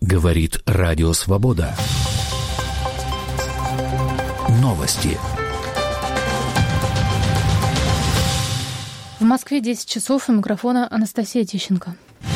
Говорит Радио Свобода. Новости. В Москве 10 часов, у микрофона Анастасия Тищенко.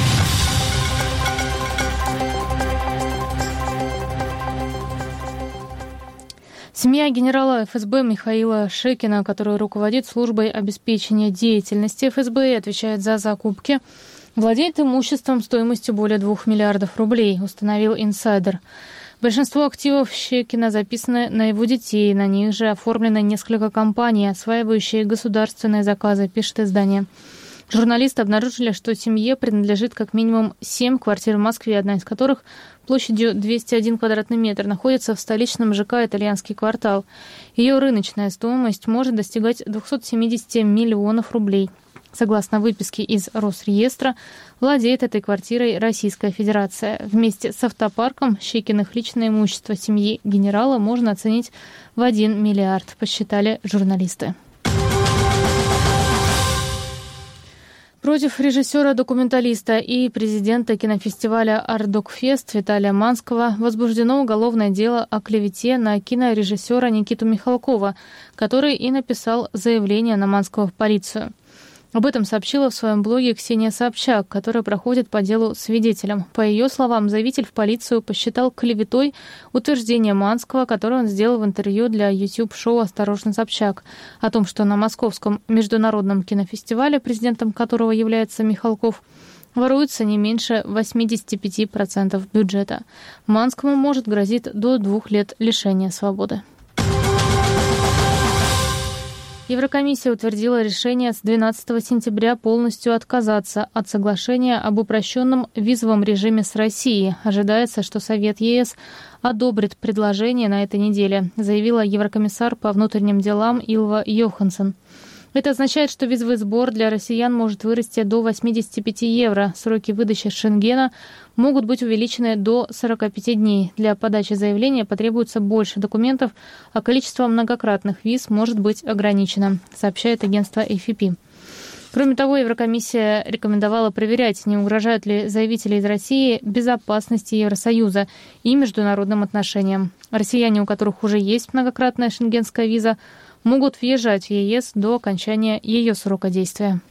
Семья генерала ФСБ Михаила Шекина, который руководит службой обеспечения деятельности ФСБ и отвечает за закупки, владеет имуществом стоимостью более 2 миллиардов рублей, установил инсайдер. Большинство активов Шекина записаны на его детей, на них же оформлены несколько компаний, осваивающие государственные заказы, пишет издание. Журналисты обнаружили, что семье принадлежит как минимум 7 квартир в Москве, одна из которых площадью 201 квадратный метр находится в столичном ЖК «Итальянский квартал». Ее рыночная стоимость может достигать 270 миллионов рублей. Согласно выписке из Росреестра, владеет этой квартирой Российская Федерация. Вместе с автопарком Шекиных личное имущество семьи генерала можно оценить в 1 миллиард, посчитали журналисты. Против режиссера-документалиста и президента кинофестиваля «Ардокфест» Виталия Манского возбуждено уголовное дело о клевете на кинорежиссера Никиту Михалкова, который и написал заявление на Манского в полицию. Об этом сообщила в своем блоге Ксения Собчак, которая проходит по делу свидетелем. По ее словам, заявитель в полицию посчитал клеветой утверждение Манского, которое он сделал в интервью для YouTube-шоу «Осторожно, Собчак», о том, что на Московском международном кинофестивале, президентом которого является Михалков, воруется не меньше 85% бюджета. Манскому может грозить до 2 лет лишения свободы. Еврокомиссия утвердила решение с 12 сентября полностью отказаться от соглашения об упрощенном визовом режиме с Россией. Ожидается, что Совет ЕС одобрит предложение на этой неделе, заявила еврокомиссар по внутренним делам Илва Йоханссон. Это означает, что визовый сбор для россиян может вырасти до 85 евро. Сроки выдачи Шенгена могут быть увеличены до 45 дней. Для подачи заявления потребуется больше документов, а количество многократных виз может быть ограничено, сообщает агентство AFP. Кроме того, Еврокомиссия рекомендовала проверять, не угрожают ли заявители из России безопасности Евросоюза и международным отношениям. Россияне, у которых уже есть многократная шенгенская виза, могут въезжать в ЕС до окончания ее срока действия.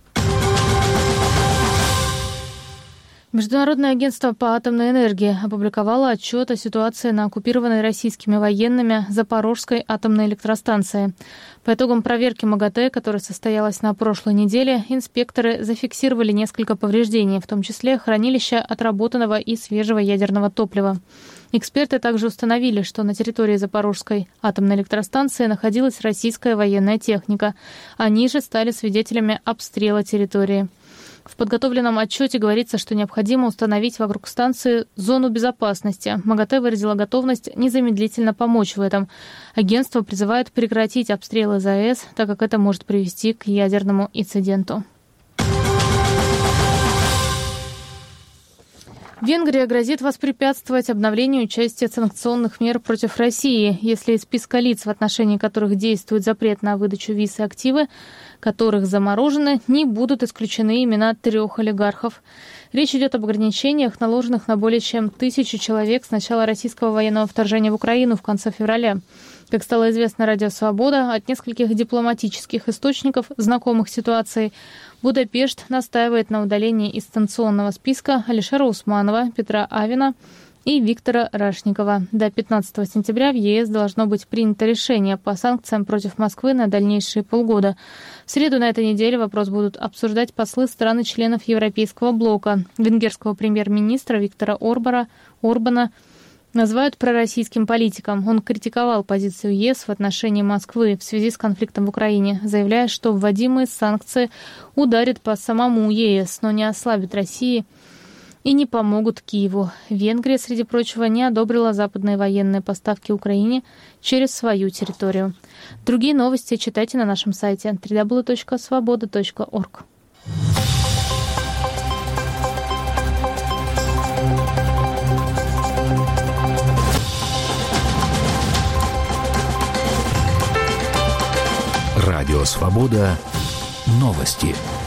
Международное агентство по атомной энергии опубликовало отчет о ситуации на оккупированной российскими военными Запорожской атомной электростанции. По итогам проверки МАГАТЭ, которая состоялась на прошлой неделе, инспекторы зафиксировали несколько повреждений, в том числе хранилища отработанного и свежего ядерного топлива. Эксперты также установили, что на территории Запорожской атомной электростанции находилась российская военная техника. Они же стали свидетелями обстрела территории. В подготовленном отчете говорится, что необходимо установить вокруг станции зону безопасности. МАГАТЭ выразила готовность незамедлительно помочь в этом. Агентство призывает прекратить обстрелы ЗАЭС, так как это может привести к ядерному инциденту. Венгрия грозит воспрепятствовать обновлению части санкционных мер против России, если из списка лиц, в отношении которых действует запрет на выдачу виз и активы, которых заморожены, не будут исключены имена 3 олигархов. Речь идет об ограничениях, наложенных на более чем 1000 человек с начала российского военного вторжения в Украину в конце февраля. Как стало известно Радио Свобода, от нескольких дипломатических источников, знакомых ситуации, Будапешт настаивает на удалении из санкционного списка Алишера Усманова, Петра Авина и Виктора Рашникова. До 15 сентября в ЕС должно быть принято решение по санкциям против Москвы на дальнейшие полгода. В среду на этой неделе вопрос будут обсуждать послы стран-членов Европейского блока. Венгерского премьер-министра Виктора Орбана называют пророссийским политиком. Он критиковал позицию ЕС в отношении Москвы в связи с конфликтом в Украине, заявляя, что вводимые санкции ударят по самому ЕС, но не ослабят России и не помогут Киеву. Венгрия, среди прочего, не одобрила западные военные поставки Украине через свою территорию. Другие новости читайте на нашем сайте www.svoboda.org. Радио Свобода. Новости.